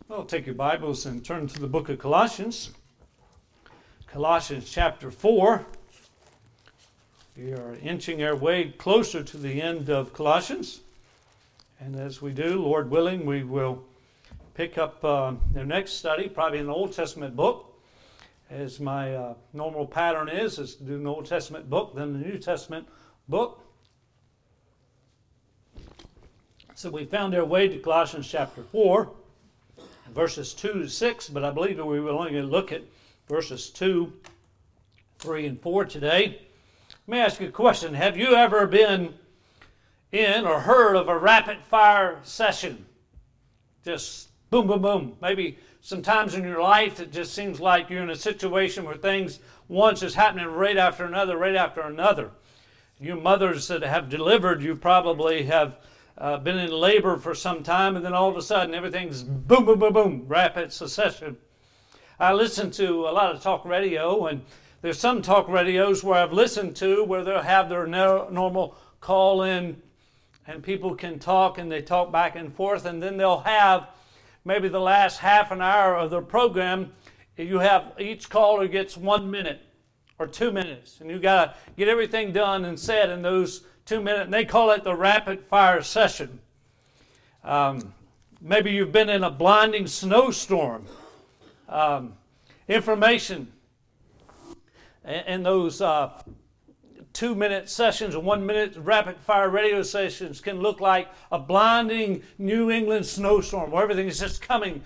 Well, take your Bibles and turn to the book of Colossians. Colossians chapter 4. We are inching our way closer to the end of Colossians. And as we do, Lord willing, we will pick up the next study, probably in the Old Testament book. As my normal pattern is to do an Old Testament book, then the New Testament book. So we found our way to Colossians chapter 4. Verses 2 to 6, but I believe that we will only look at verses 2, 3, and 4 today. Let me ask you a question. Have you ever been in or heard of a rapid-fire session? Just boom, boom, boom. Maybe sometimes in your life it just seems like you're in a situation where things once is happening right after another, right after another. You mothers that have delivered, you probably have been in labor for some time, and then all of a sudden everything's boom, boom, boom, boom, rapid succession. I listen to a lot of talk radio, and there's some talk radios where I've listened to where they'll have their normal call-in, and people can talk, and they talk back and forth, and then they'll have maybe the last half an hour of their program. You have each caller gets 1 minute or 2 minutes, and you've got to get everything done and said in those 2 minutes, and they call it the rapid fire session. Maybe you've been in a blinding snowstorm. Information in those 2 minute sessions or 1 minute rapid fire radio sessions can look like a blinding New England snowstorm where everything is just coming.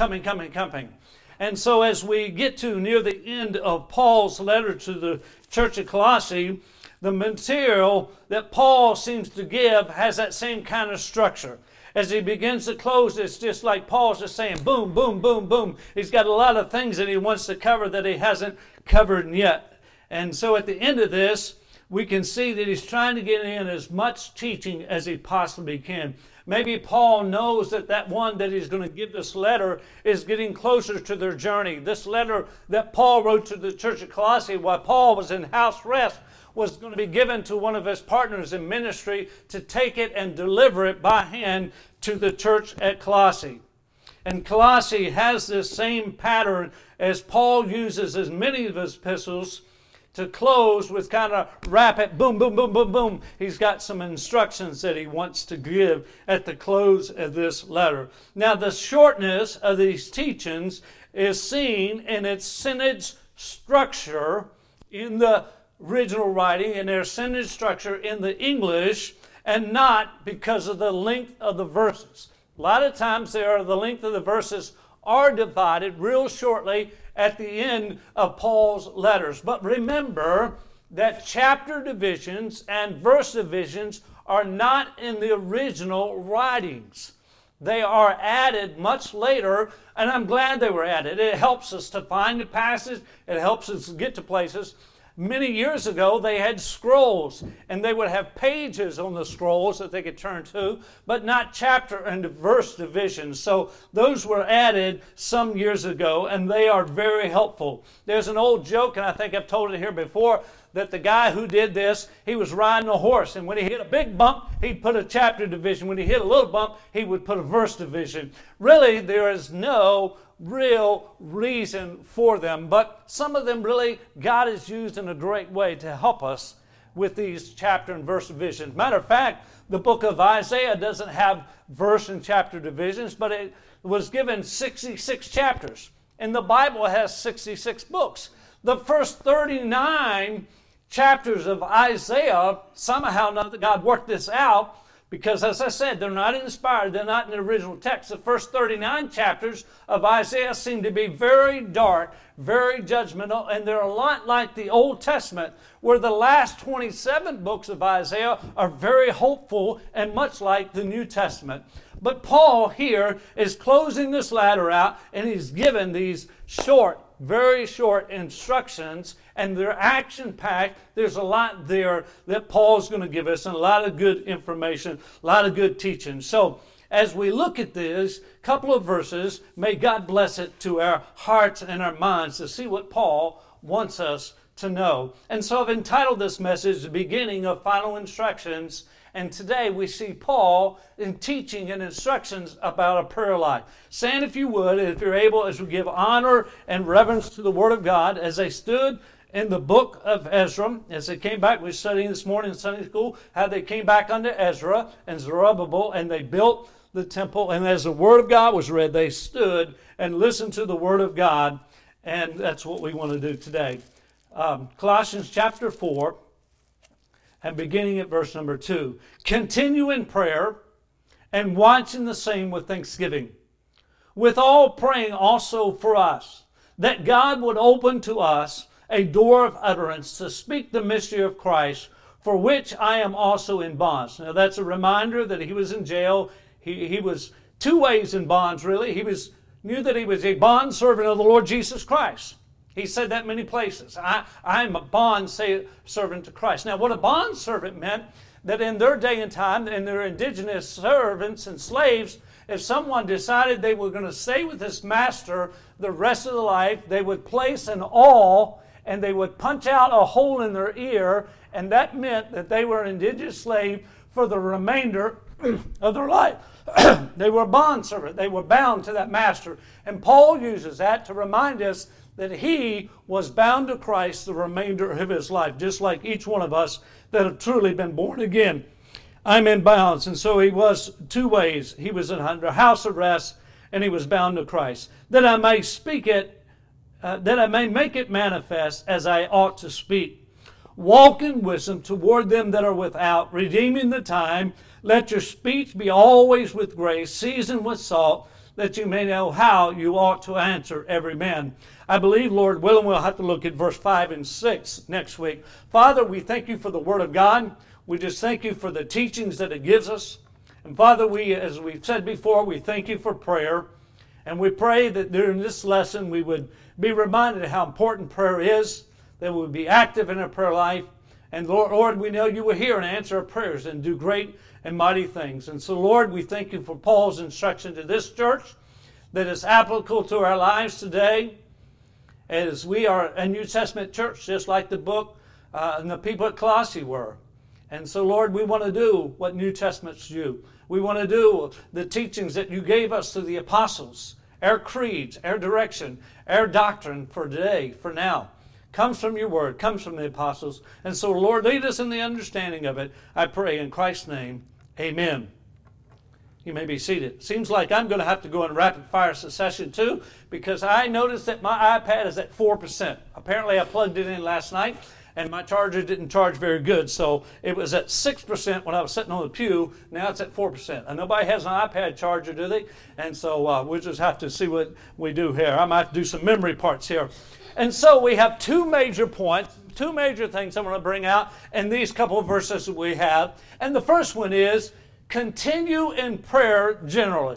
And so as we get to near the end of Paul's letter to the church of Colossae, the material that Paul seems to give has that same kind of structure. As he begins to close, it's just like Paul's just saying, boom, boom, boom, boom. He's got a lot of things that he wants to cover that he hasn't covered yet. And so at the end of this, we can see that he's trying to get in as much teaching as he possibly can. Maybe Paul knows that one that he's going to give this letter is getting closer to their journey. This letter that Paul wrote to the church of Colossae while Paul was in house arrest was going to be given to one of his partners in ministry to take it and deliver it by hand to the church at Colossae. And Colossae has this same pattern as Paul uses as many of his epistles to close with kind of rapid boom, boom, boom, boom, boom. He's got some instructions that he wants to give at the close of this letter. Now, the shortness of these teachings is seen in its sentence structure in the original writing and their sentence structure in the English, and not because of the length of the verses. A lot of times the length of the verses are divided real shortly at the end of Paul's letters. But remember that chapter divisions and verse divisions are not in the original writings. They are added much later, and I'm glad they were added. It helps us to find the passage. It helps us get to places. Many years ago, they had scrolls, and they would have pages on the scrolls that they could turn to, but not chapter and verse divisions. So those were added some years ago, and they are very helpful. There's an old joke, and I think I've told it here before, that the guy who did this, he was riding a horse, and when he hit a big bump, he'd put a chapter division. When he hit a little bump, he would put a verse division. Really, there is no real reason for them, but some of them really God has used in a great way to help us with these chapter and verse divisions. Matter of fact, the book of Isaiah doesn't have verse and chapter divisions, but it was given 66 chapters, and the Bible has 66 books. The first 39 chapters of Isaiah, somehow God worked this out, because, as I said, they're not inspired. They're not in the original text. The first 39 chapters of Isaiah seem to be very dark, very judgmental, and they're a lot like the Old Testament, where the last 27 books of Isaiah are very hopeful and much like the New Testament. But Paul here is closing this letter out, and he's given these short, very short instructions, and they're action-packed. There's a lot there that Paul's going to give us, and a lot of good information, a lot of good teaching. So as we look at this couple of verses, may God bless it to our hearts and our minds to see what Paul wants us to know. And so I've entitled this message, The Beginning of Final Instructions And today we see Paul in teaching and instructions about a prayer life. Stand if you would, if you're able, as we give honor and reverence to the Word of God, as they stood in the book of Ezra, as they came back. We were studying this morning in Sunday school how they came back under Ezra and Zerubbabel, and they built the temple. And as the Word of God was read, they stood and listened to the Word of God. And that's what we want to do today. Colossians chapter 4. And beginning at verse number 2, continue in prayer and watching the same with thanksgiving, with all praying also for us, that God would open to us a door of utterance to speak the mystery of Christ, for which I am also in bonds. Now that's a reminder that he was in jail. He was two ways in bonds, really. He knew that he was a bondservant of the Lord Jesus Christ. He said that many places. I'm a bond servant to Christ. Now, what a bond servant meant, that in their day and time, and their indigenous servants and slaves, if someone decided they were going to stay with this master the rest of their life, they would place an awl and they would punch out a hole in their ear, and that meant that they were an indigenous slave for the remainder of their life. They were a bond servant. They were bound to that master. And Paul uses that to remind us that he was bound to Christ the remainder of his life, just like each one of us that have truly been born again. I'm in bonds, and so he was two ways. He was under house arrest, and he was bound to Christ. That I may speak it, that I may make it manifest as I ought to speak. Walk in wisdom toward them that are without, redeeming the time. Let your speech be always with grace, seasoned with salt, that you may know how you ought to answer every man. I believe, Lord willing, we'll have to look at verse 5 and 6 next week. Father, we thank you for the Word of God. We just thank you for the teachings that it gives us. And Father, as we've said before, we thank you for prayer. And we pray that during this lesson we would be reminded of how important prayer is, that we would be active in our prayer life. And Lord, we know you will hear and answer our prayers and do great and mighty things. And so, Lord, we thank you for Paul's instruction to this church that is applicable to our lives today, as we are a New Testament church, just like the book and the people at Colossae were. And so, Lord, we want to do what New Testaments do. We want to do the teachings that you gave us through the apostles, our creeds, our direction, our doctrine for today, for now. Comes from your word, comes from the apostles. And so, Lord, lead us in the understanding of it. I pray in Christ's name, amen. You may be seated. Seems like I'm going to have to go in rapid fire succession too, because I noticed that my iPad is at 4%. Apparently I plugged it in last night and my charger didn't charge very good, so it was at 6% when I was sitting on the pew. Now it's at 4%. And nobody has an iPad charger, do they? And so we'll just have to see what we do here. I might have to do some memory parts here. And so we have two major points, two major things I'm going to bring out in these couple of verses that we have. And the first one is, continue in prayer generally.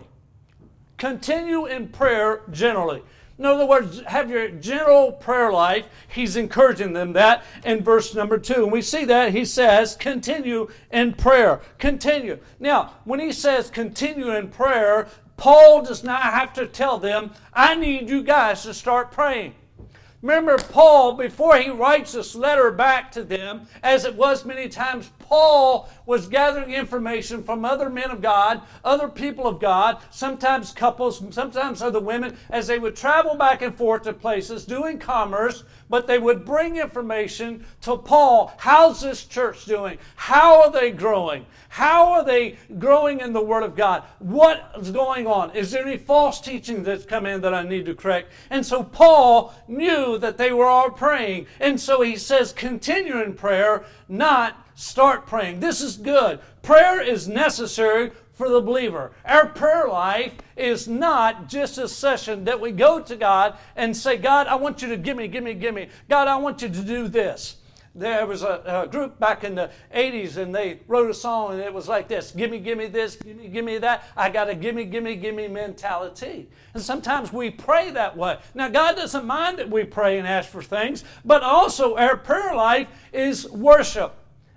Continue in prayer generally. In other words, have your general prayer life. He's encouraging them that in verse number 2. And we see that he says, continue in prayer. Continue. Now, when he says continue in prayer, Paul does not have to tell them, I need you guys to start praying. Remember, Paul, before he writes this letter back to them, as it was many times, Paul was gathering information from other men of God, other people of God, sometimes couples, sometimes other women, as they would travel back and forth to places doing commerce, but they would bring information to Paul. How's this church doing? How are they growing? How are they growing in the Word of God? What is going on? Is there any false teaching that's come in that I need to correct? And so Paul knew that they were all praying. And so he says, continue in prayer, not start praying. This is good. Prayer is necessary for the believer. Our prayer life is not just a session that we go to God and say, God, I want you to give me. God, I want you to do this. There was a group back in the 80s, and they wrote a song, and it was like this: give me this, give me that. I got a give me mentality. And sometimes we pray that way. Now, God doesn't mind that we pray and ask for things, but also our prayer life is worship.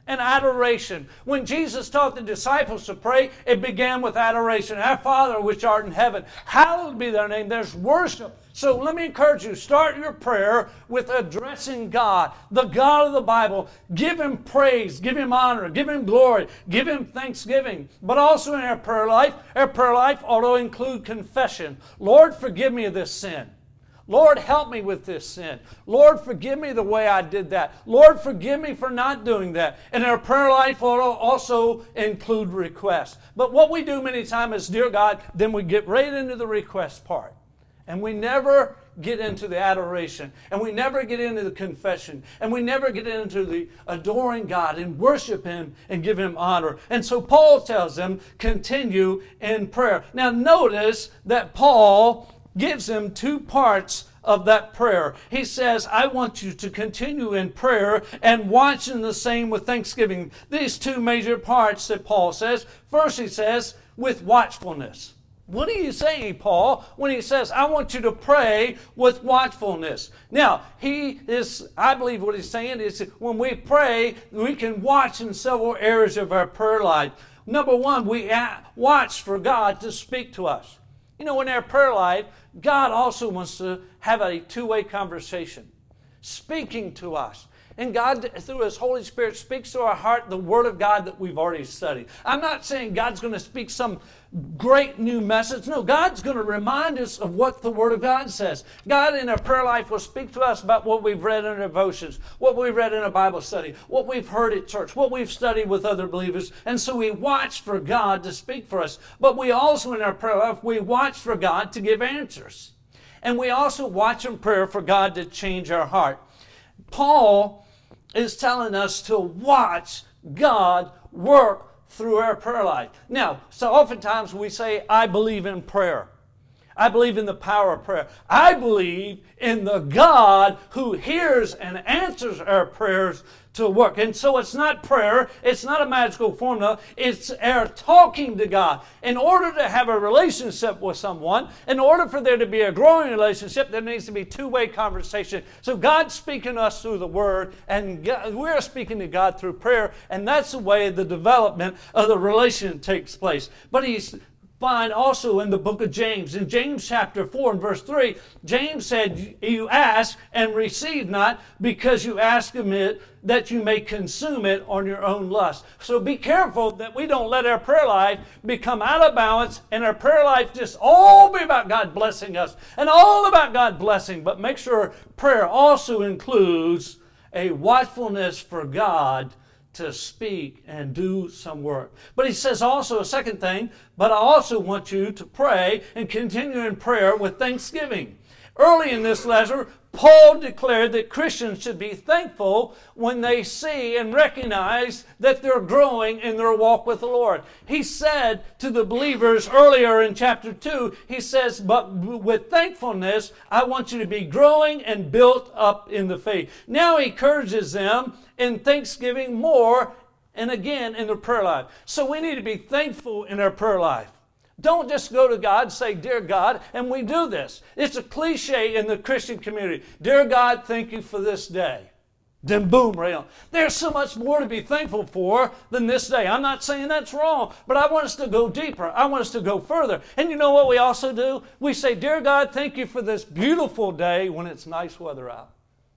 and adoration. When Jesus taught the disciples to pray, it began with adoration. Our Father which art in heaven, hallowed be thy name. There's worship. So let me encourage you, start your prayer with addressing God, the God of the Bible. Give Him praise, give Him honor, give Him glory, give Him thanksgiving. But also in our prayer life ought to include confession. Lord, forgive me of this sin. Lord, help me with this sin. Lord, forgive me the way I did that. Lord, forgive me for not doing that. And our prayer life ought to also include requests. But what we do many times is, dear God, then we get right into the request part. And we never get into the adoration. And we never get into the confession. And we never get into the adoring God and worship Him and give Him honor. And so Paul tells them, continue in prayer. Now notice that Paul gives them two parts of that prayer. He says, I want you to continue in prayer and watching the same with thanksgiving. These two major parts that Paul says. First, he says, with watchfulness. What are you saying, Paul, when he says, I want you to pray with watchfulness? Now, I believe what he's saying is when we pray, we can watch in several areas of our prayer life. Number one, we watch for God to speak to us. You know, in our prayer life, God also wants to have a two-way conversation, speaking to us. And God, through His Holy Spirit, speaks to our heart the Word of God that we've already studied. I'm not saying God's going to speak some great new message. No, God's going to remind us of what the Word of God says. God in our prayer life will speak to us about what we've read in our devotions, what we've read in a Bible study, what we've heard at church, what we've studied with other believers. And so we watch for God to speak for us. But we also in our prayer life, we watch for God to give answers. And we also watch in prayer for God to change our heart. Paul is telling us to watch God work through our prayer life. Now, so oftentimes we say, I believe in prayer. I believe in the power of prayer. I believe in the God who hears and answers our prayers to work. And so it's not prayer. It's not a magical formula. It's our talking to God. In order to have a relationship with someone, in order for there to be a growing relationship, there needs to be two-way conversation. So God's speaking to us through the Word, and we're speaking to God through prayer, and that's the way the development of the relationship takes place. But He's find also in the book of James. In James chapter 4 and verse 3, James said, you ask and receive not, because you ask of it that you may consume it on your own lust. So be careful that we don't let our prayer life become out of balance and our prayer life just all be about God blessing us and all about God blessing. But make sure prayer also includes a watchfulness for God to speak and do some work. But he says also a second thing, but I also want you to pray and continue in prayer with thanksgiving. Early in this letter, Paul declared that Christians should be thankful when they see and recognize that they're growing in their walk with the Lord. He said to the believers earlier in chapter 2, he says, but with thankfulness, I want you to be growing and built up in the faith. Now he encourages them in thanksgiving more and again in their prayer life. So we need to be thankful in our prayer life. Don't just go to God and say, Dear God, and we do this. It's a cliche in the Christian community. Dear God, thank you for this day. Then boom, right on. There's so much more to be thankful for than this day. I'm not saying that's wrong, but I want us to go deeper. I want us to go further. And you know what we also do? We say, Dear God, thank you for this beautiful day when it's nice weather out.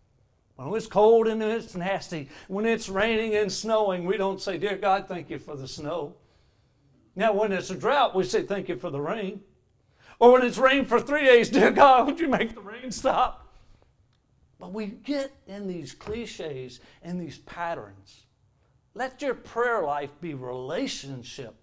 When it's cold and it's nasty, when it's raining and snowing, we don't say, Dear God, thank you for the snow. Now, when it's a drought, we say, thank you for the rain. Or when it's rained for 3 days, dear God, would you make the rain stop? But we get in these cliches and these patterns. Let your prayer life be relational,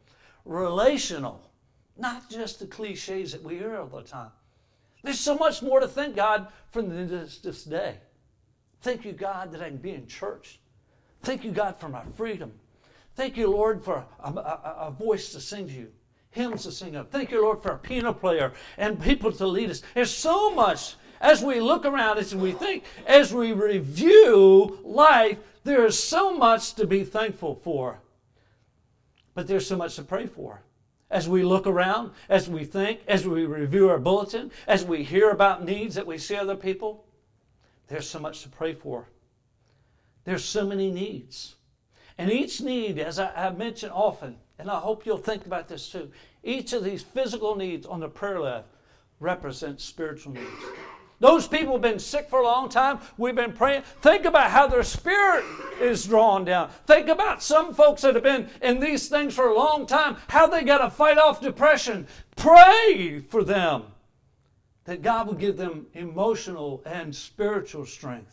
not just the cliches that we hear all the time. There's so much more to thank God for than this day. Thank you, God, that I can be in church. Thank you, God, for my freedom. Thank you, Lord, for a voice to sing to you, hymns to sing up. Thank you, Lord, for a piano player and people to lead us. There's so much as we look around, as we think, as we review life, there is so much to be thankful for. But there's so much to pray for. As we look around, as we think, as we review our bulletin, as we hear about needs that we see other people, there's so much to pray for. There's so many needs. And each need, as I mention often, and I hope you'll think about this too, each of these physical needs on the prayer list represents spiritual needs. Those people have been sick for a long time. We've been praying. Think about how their spirit is drawn down. Think about some folks that have been in these things for a long time, how they got to fight off depression. Pray for them that God will give them emotional and spiritual strength.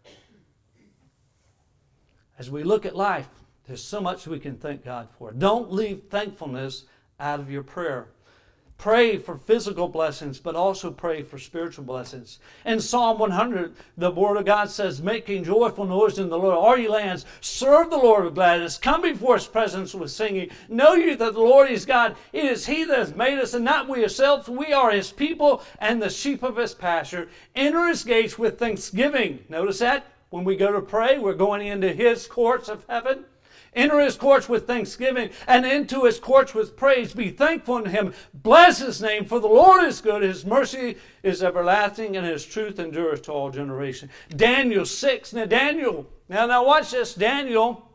As we look at life, there's so much we can thank God for. Don't leave thankfulness out of your prayer. Pray for physical blessings, but also pray for spiritual blessings. In Psalm 100, the Word of God says, making joyful noise in the Lord, all ye lands, serve the Lord with gladness, come before His presence with singing. Know ye that the Lord is God. It is He that has made us, and not we ourselves. We are His people, and the sheep of His pasture. Enter His gates with thanksgiving. Notice that? When we go to pray, we're going into His courts of heaven. Enter His courts with thanksgiving, and into His courts with praise. Be thankful unto Him. Bless His name, for the Lord is good. His mercy is everlasting, and His truth endureth to all generations. Daniel 6. Now watch this. Daniel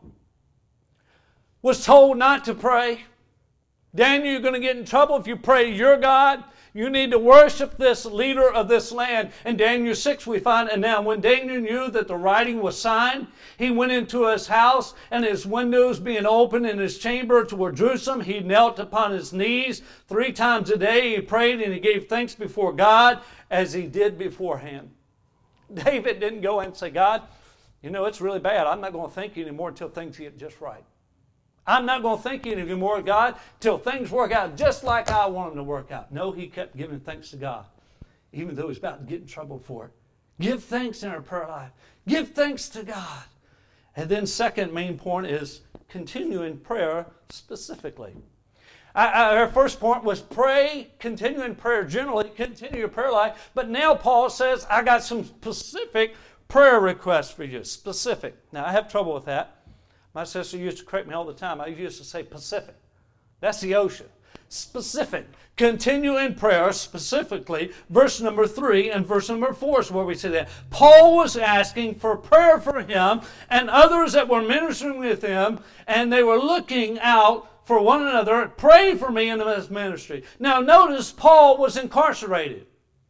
was told not to pray. Daniel, you're going to get in trouble if you pray to your God. You need to worship this leader of this land. In Daniel 6 we find, and now when Daniel knew that the writing was signed, he went into his house, and his windows being open in his chamber toward Jerusalem, he knelt upon his knees 3 times a day. He prayed and he gave thanks before God as he did beforehand. David didn't go and say, God, you know, it's really bad. I'm not going to thank you anymore until things get just right. I'm not going to thank you anymore, God, till things work out just like I want them to work out. No, he kept giving thanks to God, even though he was about to get in trouble for it. Give thanks in our prayer life. Give thanks to God. And then second main point is continue in prayer specifically. Our first point was pray, continue in prayer generally, continue your prayer life. But now Paul says, I got some specific prayer requests for you. Specific. Now, I have trouble with that. My sister used to correct me all the time. I used to say Pacific. That's the ocean. Specific. Continue in prayer specifically. Verse number 3 and verse number 4 is where we see that. Paul was asking for prayer for him and others that were ministering with him, and they were looking out for one another. Pray for me in this ministry. Now notice Paul was incarcerated.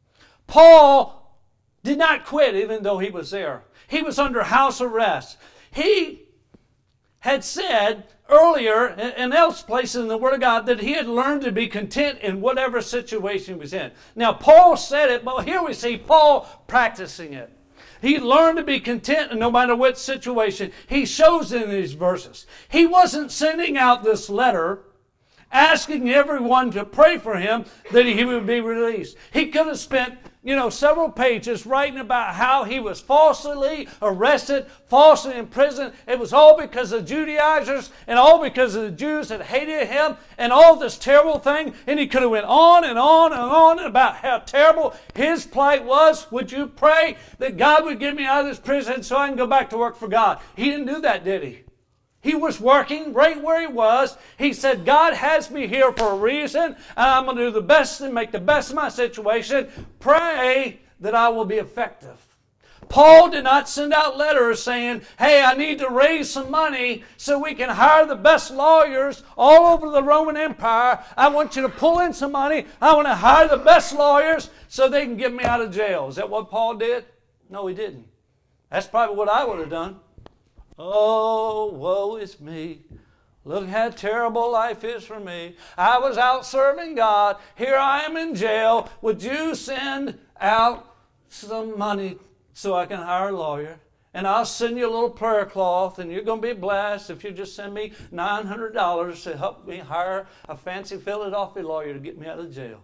Paul did not quit even though he was there. He was under house arrest. He had said earlier in else places in the Word of God that he had learned to be content in whatever situation he was in. Now, Paul said it, but here we see Paul practicing it. He learned to be content no matter what situation. He shows in these verses. He wasn't sending out this letter asking everyone to pray for him that he would be released. He could have spent, several pages writing about how he was falsely arrested, falsely imprisoned. It was all because of Judaizers and all because of the Jews that hated him and all this terrible thing. And he could have went on and on and on about how terrible his plight was. Would you pray that God would get me out of this prison so I can go back to work for God? He didn't do that, did he? He was working right where he was. He said, God has me here for a reason, and I'm going to do the best and make the best of my situation. Pray that I will be effective. Paul did not send out letters saying, hey, I need to raise some money so we can hire the best lawyers all over the Roman Empire. I want you to pull in some money. I want to hire the best lawyers so they can get me out of jail. Is that what Paul did? No, he didn't. That's probably what I would have done. Oh, woe is me. Look how terrible life is for me. I was out serving God. Here I am in jail. Would you send out some money so I can hire a lawyer? And I'll send you a little prayer cloth, and you're going to be blessed if you just send me $900 to help me hire a fancy Philadelphia lawyer to get me out of jail.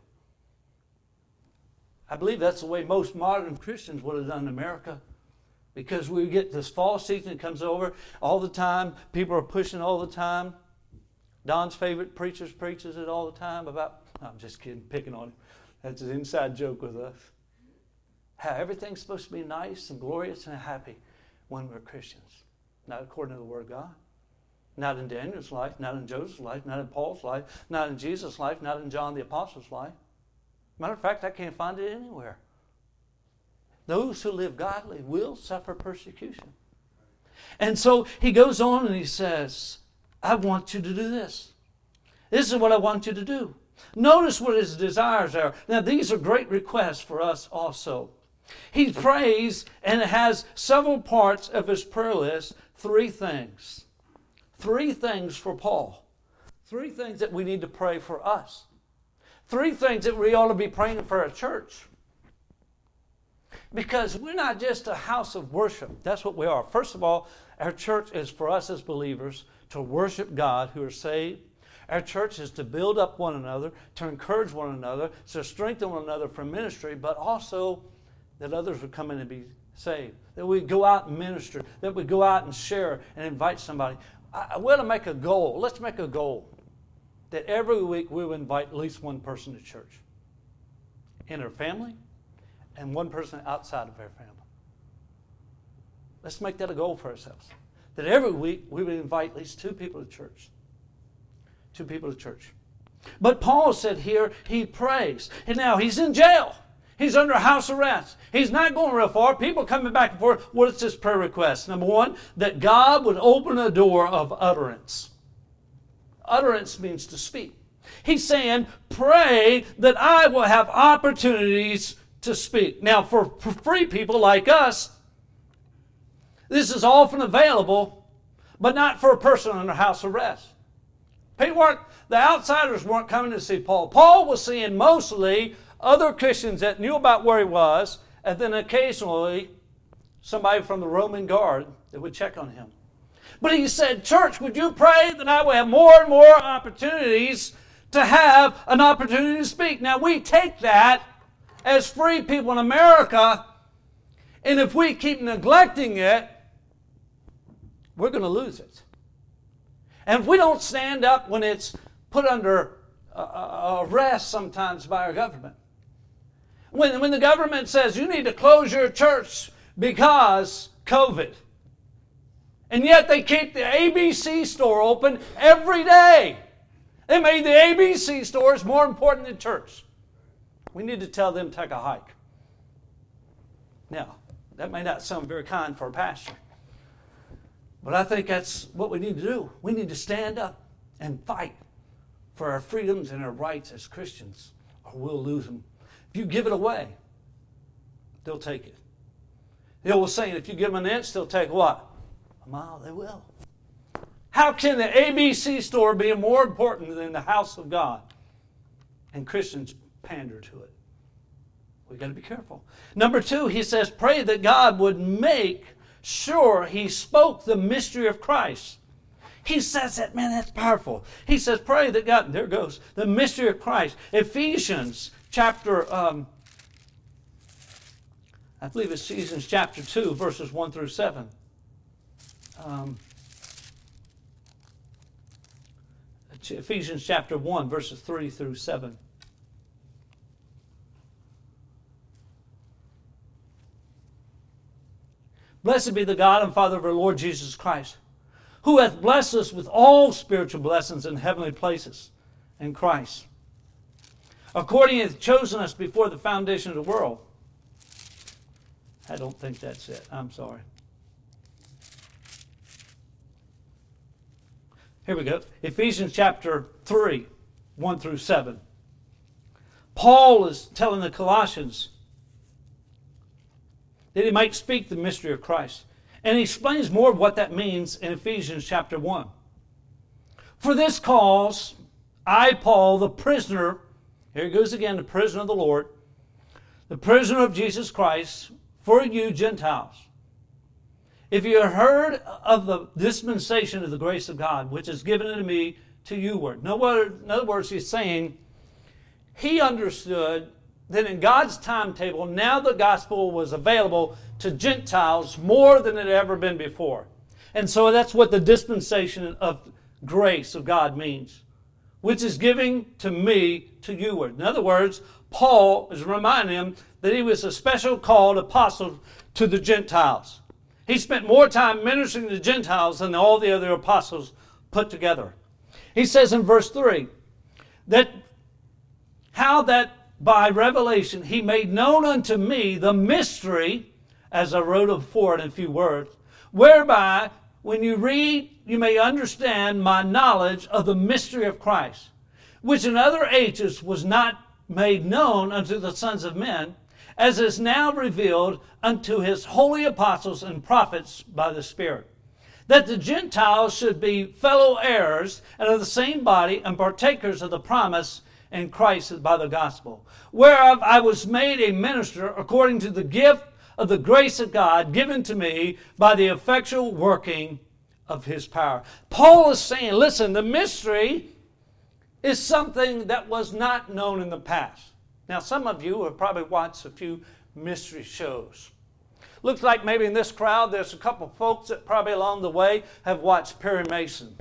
I believe that's the way most modern Christians would have done in America. Because we get this fall season that comes over all the time. People are pushing all the time. Don's favorite preacher preaches it all the time about, I'm just kidding, picking on him. That's an inside joke with us. How everything's supposed to be nice and glorious and happy when we're Christians. Not according to the Word of God. Not in Daniel's life, not in Joseph's life, not in Paul's life, not in Jesus' life, not in John the Apostle's life. Matter of fact, I can't find it anywhere. Those who live godly will suffer persecution. And so he goes on and he says, I want you to do this. This is what I want you to do. Notice what his desires are. Now, these are great requests for us also. He prays, and it has several parts of his prayer list. 3 things. 3 things for Paul. 3 things that we need to pray for us. 3 things that we ought to be praying for our church. Because we're not just a house of worship. That's what we are. First of all, our church is for us as believers to worship God who are saved. Our church is to build up one another, to encourage one another, to strengthen one another for ministry, but also that others would come in and be saved. That we go out and minister. That we go out and share and invite somebody. I want to make a goal. Let's make a goal that every week we will invite at least one person to church in our family and one person outside of our family. Let's make that a goal for ourselves. That every week we would invite at least 2 people to church. 2 people to church. But Paul said here he prays. And now he's in jail. He's under house arrest. He's not going real far. People coming back and forth. What is his prayer request? Number 1, that God would open a door of utterance. Utterance means to speak. He's saying, pray that I will have opportunities to speak. Now, for free people like us, this is often available, but not for a person under house arrest. The outsiders weren't coming to see Paul. Paul was seeing mostly other Christians that knew about where he was, and then occasionally somebody from the Roman guard that would check on him. But he said, church, would you pray that I will have more and more opportunities to have an opportunity to speak? Now, we take that as free people in America, and if we keep neglecting it, we're going to lose it. And if we don't stand up when it's put under arrest sometimes by our government, when the government says you need to close your church because COVID, and yet they keep the ABC store open every day. They made the ABC stores more important than church. We need to tell them to take a hike. Now, that may not sound very kind for a pastor, but I think that's what we need to do. We need to stand up and fight for our freedoms and our rights as Christians, or we'll lose them. If you give it away, they'll take it. The old saying, if you give them an inch, they'll take what? A mile. They will. How can the ABC store be more important than the house of God? And Christians pander to it. We've got to be careful. Number 2, he says, pray that God would make sure he spoke the mystery of Christ. He says that, man, that's powerful. He says, pray that God, there it goes, the mystery of Christ. Ephesians chapter, I believe it's Ephesians chapter 2, verses 1 through 7. Ephesians chapter 1, verses 3 through 7. Blessed be the God and Father of our Lord Jesus Christ, who hath blessed us with all spiritual blessings in heavenly places in Christ, according as he hath chosen us before the foundation of the world. I don't think that's it. I'm sorry. Here we go. Ephesians chapter 3, 1 through 7. Paul is telling the Colossians that he might speak the mystery of Christ. And he explains more of what that means in Ephesians chapter 1. For this cause, I, Paul, the prisoner, here it goes again, the prisoner of the Lord, the prisoner of Jesus Christ, for you Gentiles. If you have heard of the dispensation of the grace of God, which is given unto me to you word. In other words, he's saying, he understood that in God's timetable, now the gospel was available to Gentiles more than it had ever been before. And so that's what the dispensation of grace of God means, which is giving to me to you word. In other words, Paul is reminding him that he was a special called apostle to the Gentiles. He spent more time ministering to the Gentiles than all the other apostles put together. He says in verse 3 that how that by revelation he made known unto me the mystery, as I wrote before in a few words, whereby when you read, you may understand my knowledge of the mystery of Christ, which in other ages was not made known unto the sons of men, as is now revealed unto his holy apostles and prophets by the Spirit, that the Gentiles should be fellow heirs and of the same body and partakers of the promise in Christ by the gospel, whereof I was made a minister according to the gift of the grace of God given to me by the effectual working of his power. Paul is saying, listen, the mystery is something that was not known in the past. Now, some of you have probably watched a few mystery shows. Looks like maybe in this crowd there's a couple folks that probably along the way have watched Perry Mason.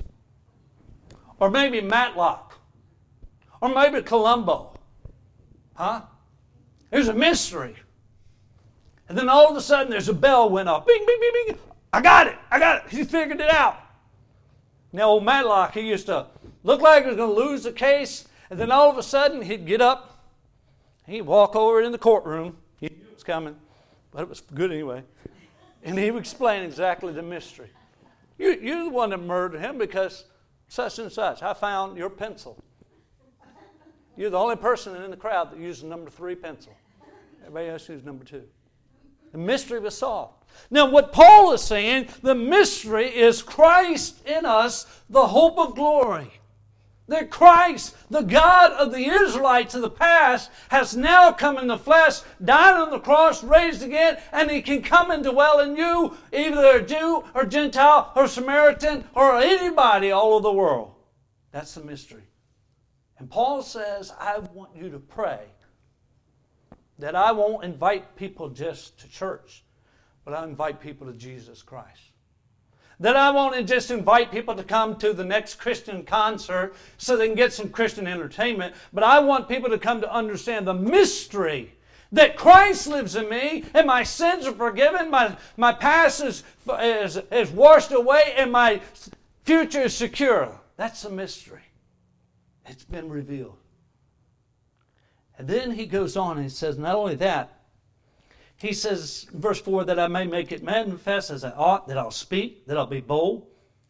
Or maybe Matlock. Or maybe Columbo. Huh? There's a mystery. And then all of a sudden there's a bell went off. Bing, bing, bing, bing. I got it. He figured it out. Now, old Matlock, he used to look like he was going to lose the case. And then all of a sudden he'd get up. He'd walk over in the courtroom. He knew it was coming. But it was good anyway. And he would explain exactly the mystery. You're the one that murdered him because such and such. I found your pencil. You're the only person in the crowd that used the number 3 pencil. Everybody else used number 2. The mystery was solved. Now what Paul is saying, the mystery is Christ in us, the hope of glory. That Christ, the God of the Israelites of the past, has now come in the flesh, died on the cross, raised again, and He can come and dwell in you, either a Jew or Gentile or Samaritan or anybody all over the world. That's the mystery. And Paul says, I want you to pray that I won't invite people just to church, but I invite people to Jesus Christ. That I won't just invite people to come to the next Christian concert so they can get some Christian entertainment, but I want people to come to understand the mystery that Christ lives in me and my sins are forgiven, my past is washed away, and my future is secure. That's the mystery. It's been revealed. And then he goes on and he says, not only that, he says, verse 4, that I may make it manifest as I ought, that I'll speak, that I'll be bold.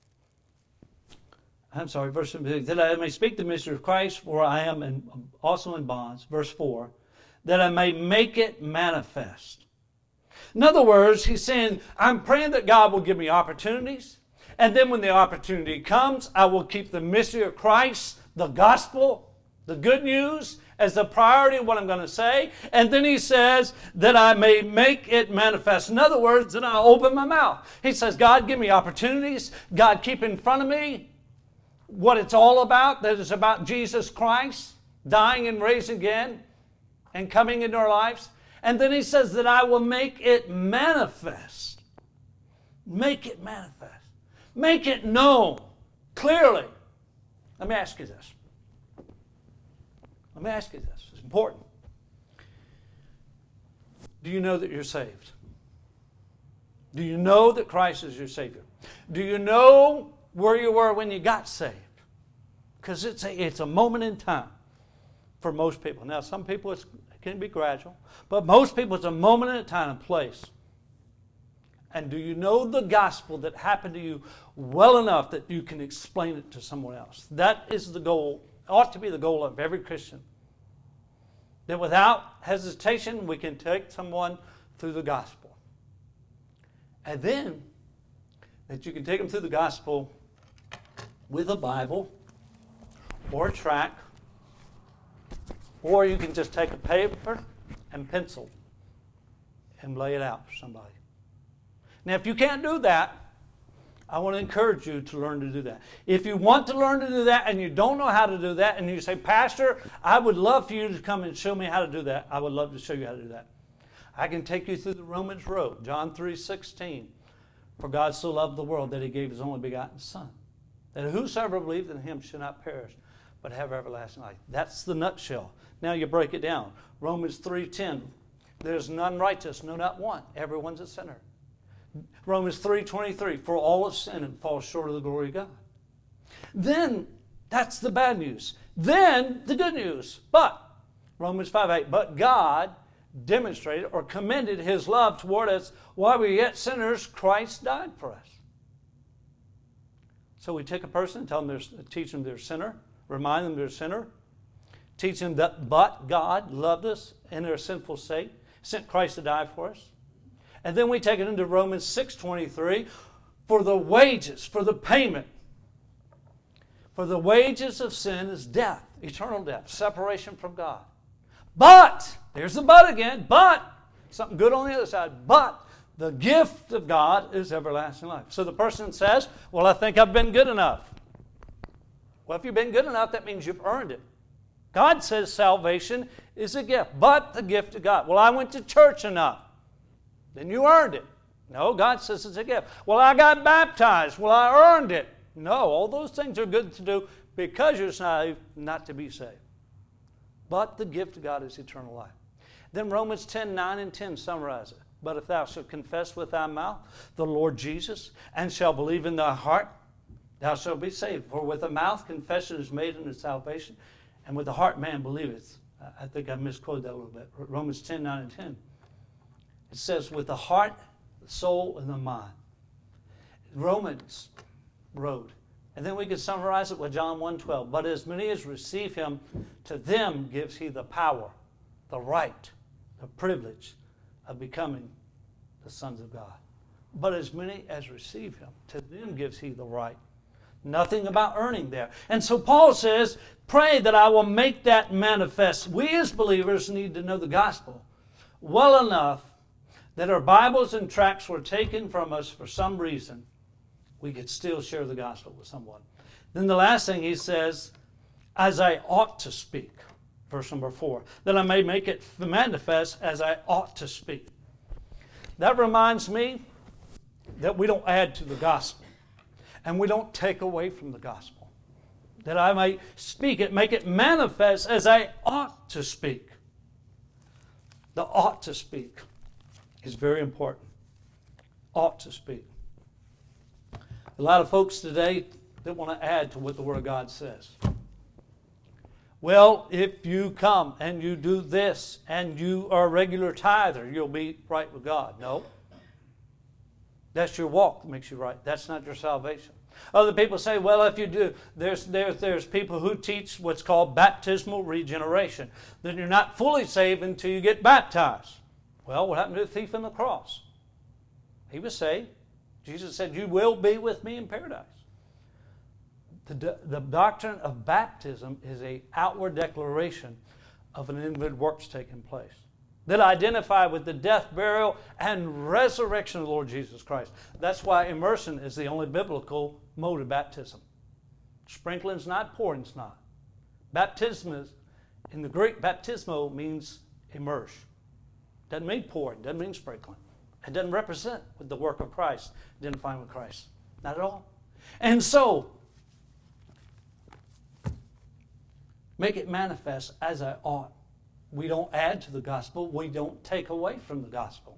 Verse 3, that I may speak the mystery of Christ, for I am also in bonds. Verse 4, that I may make it manifest. In other words, he's saying, I'm praying that God will give me opportunities, and then when the opportunity comes, I will keep the mystery of Christ, the gospel, the good news, as the priority of what I'm going to say. And then he says that I may make it manifest. In other words, that I'll open my mouth. He says, God, give me opportunities. God, keep in front of me what it's all about. That it's about Jesus Christ dying and raising again and coming into our lives. And then he says that I will make it manifest. Make it manifest. Make it known clearly. Let me ask you this. Let me ask you this. It's important. Do you know that you're saved? Do you know that Christ is your Savior? Do you know where you were when you got saved? Because it's a moment in time for most people. Now, some people it can be gradual, but most people it's a moment in time and place. And do you know the gospel that happened to you well enough that you can explain it to someone else? That is the goal. Ought to be the goal of every Christian. That without hesitation, we can take someone through the gospel. And then, that you can take them through the gospel with a Bible or a tract, or you can just take a paper and pencil and lay it out for somebody. Now, if you can't do that, I want to encourage you to learn to do that. If you want to learn to do that and you don't know how to do that and you say, Pastor, I would love for you to come and show me how to do that. I would love to show you how to do that. I can take you through the Romans road. John 3:16. For God so loved the world that He gave His only begotten Son, that whosoever believed in Him should not perish, but have everlasting life. That's the nutshell. Now you break it down. Romans 3:10. There's none righteous, no, not one. Everyone's a sinner. Romans 3:23, for all have sinned and fall short of the glory of God. Then, that's the bad news. Then, the good news. But, Romans 5:8, but God demonstrated or commended His love toward us while we were yet sinners, Christ died for us. So we take a person, teach them they're a sinner, remind them they're a sinner, teach them that but God loved us in their sinful state, sent Christ to die for us. And then we take it into Romans 6:23, for the wages, for the payment, for the wages of sin is death, eternal death, separation from God. But, there's the but again, but, something good on the other side, but the gift of God is everlasting life. So the person says, well, I think I've been good enough. Well, if you've been good enough, that means you've earned it. God says salvation is a gift, but the gift of God. Well, I went to church enough. Then you earned it. No, God says it's a gift. Well, I got baptized. Well, I earned it. No, all those things are good to do because you're saved, not to be saved. But the gift of God is eternal life. Then Romans 10:9 and 10 summarize it. But if thou shalt confess with thy mouth the Lord Jesus, and shalt believe in thy heart, thou shalt be saved. For with the mouth confession is made unto salvation, and with the heart man believeth. I think I misquoted that a little bit. Romans 10:9 and 10. It says, with the heart, the soul, and the mind. Romans road. And then we can summarize it with John 1:12. But as many as receive him, to them gives he the power, the right, the privilege of becoming the sons of God. But as many as receive him, to them gives he the right. Nothing about earning there. And so Paul says, pray that I will make that manifest. We as believers need to know the gospel well enough that our Bibles and tracts were taken from us for some reason. We could still share the gospel with someone. Then the last thing he says, as I ought to speak. Verse number 4. That I may make it manifest as I ought to speak. That reminds me that we don't add to the gospel. And we don't take away from the gospel. That I may speak it, make it manifest as I ought to speak. The ought to speak is very important. Ought to speak. A lot of folks today that want to add to what the Word of God says. Well, if you come and you do this and you are a regular tither, you'll be right with God. No. That's your walk that makes you right. That's not your salvation. Other people say, well, if you do, there's people who teach what's called baptismal regeneration. Then you're not fully saved until you get baptized. Well, what happened to the thief on the cross? He was saved. Jesus said, you will be with me in paradise. The doctrine of baptism is an outward declaration of an inward works taking place that identify with the death, burial, and resurrection of the Lord Jesus Christ. That's why immersion is the only biblical mode of baptism. Sprinkling's not, pouring's not. Baptism is, in the Greek, baptismo means immerse. Doesn't mean pouring, doesn't mean sprinkling. It doesn't represent with the work of Christ, identifying with Christ. Not at all. And so, make it manifest as I ought. We don't add to the gospel. We don't take away from the gospel.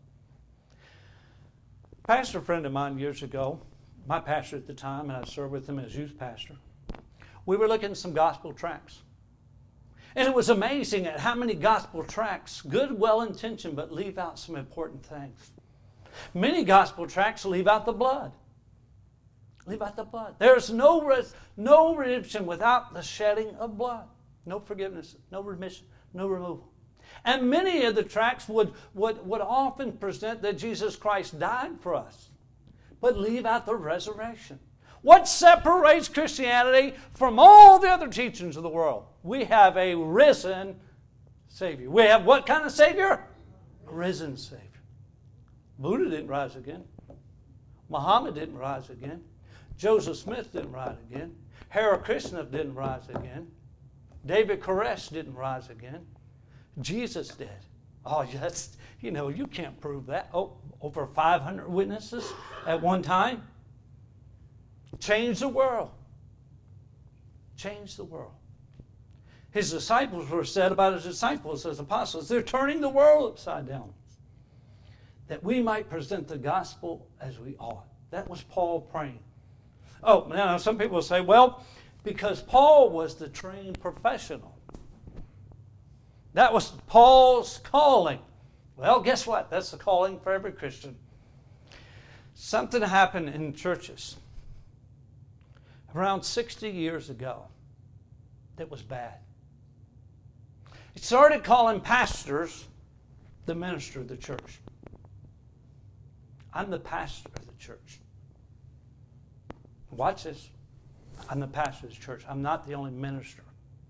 A pastor friend of mine years ago, my pastor at the time, and I served with him as youth pastor, we were looking at some gospel tracts. And it was amazing at how many gospel tracts, good, well-intentioned, but leave out some important things. Many gospel tracts leave out the blood. Leave out the blood. There's no redemption without the shedding of blood. No forgiveness, no remission, no removal. And many of the tracts would often present that Jesus Christ died for us, but leave out the resurrection. What separates Christianity from all the other teachings of the world? We have a risen Savior. We have what kind of Savior? A risen Savior. Buddha didn't rise again. Muhammad didn't rise again. Joseph Smith didn't rise again. Hare Krishna didn't rise again. David Koresh didn't rise again. Jesus did. Oh, yes, you can't prove that. Oh, over 500 witnesses at one time. Changed the world. Changed the world. His disciples were said about his disciples as apostles, they're turning the world upside down. That we might present the gospel as we ought. That was Paul praying. Oh, now some people say, well, because Paul was the trained professional. That was Paul's calling. Well, guess what? That's the calling for every Christian. Something happened in churches around 60 years ago that was bad. It started calling pastors the minister of the church. I'm the pastor of the church. Watch this. I'm the pastor of the church. I'm not the only minister.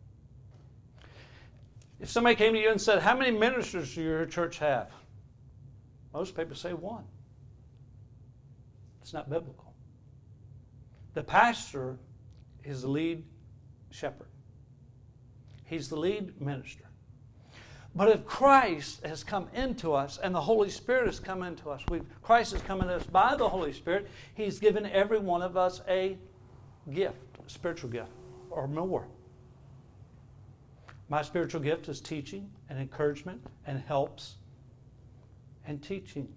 If somebody came to you and said, how many ministers do your church have? Most people say one. It's not biblical. The pastor is the lead shepherd. He's the lead minister. But if Christ has come into us and the Holy Spirit has come into us, Christ has come into us by the Holy Spirit, He's given every one of us a gift, a spiritual gift, or more. My spiritual gift is teaching and encouragement and helps and teaching.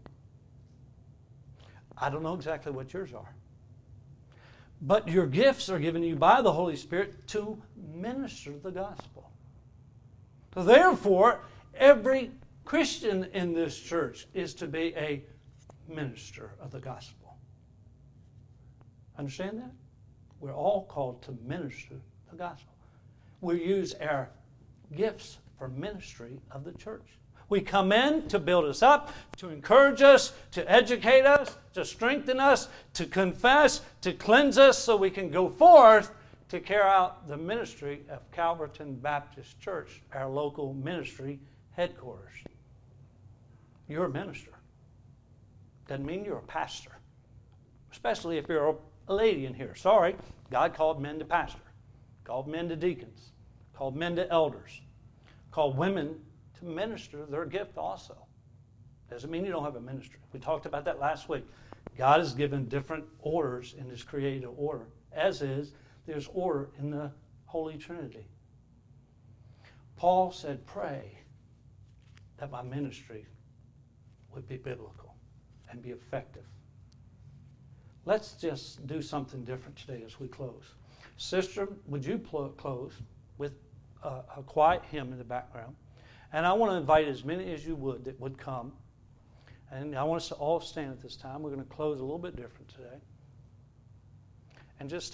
I don't know exactly what yours are. But your gifts are given you by the Holy Spirit to minister the gospel. So therefore, every Christian in this church is to be a minister of the gospel. Understand that? We're all called to minister the gospel. We use our gifts for ministry of the church. We come in to build us up, to encourage us, to educate us, to strengthen us, to confess, to cleanse us so we can go forth to carry out the ministry of Calverton Baptist Church, our local ministry headquarters. You're a minister. Doesn't mean you're a pastor. Especially if you're a lady in here. Sorry, God called men to pastor, called men to deacons, called men to elders, called women to minister their gift also. Doesn't mean you don't have a ministry. We talked about that last week. God has given different orders in His creative order, as is there's order in the Holy Trinity. Paul said, pray that my ministry would be biblical and be effective. Let's just do something different today as we close. Sister, would you close with a quiet hymn in the background? And I want to invite as many as you would that would come. And I want us to all stand at this time. We're going to close a little bit different today. And just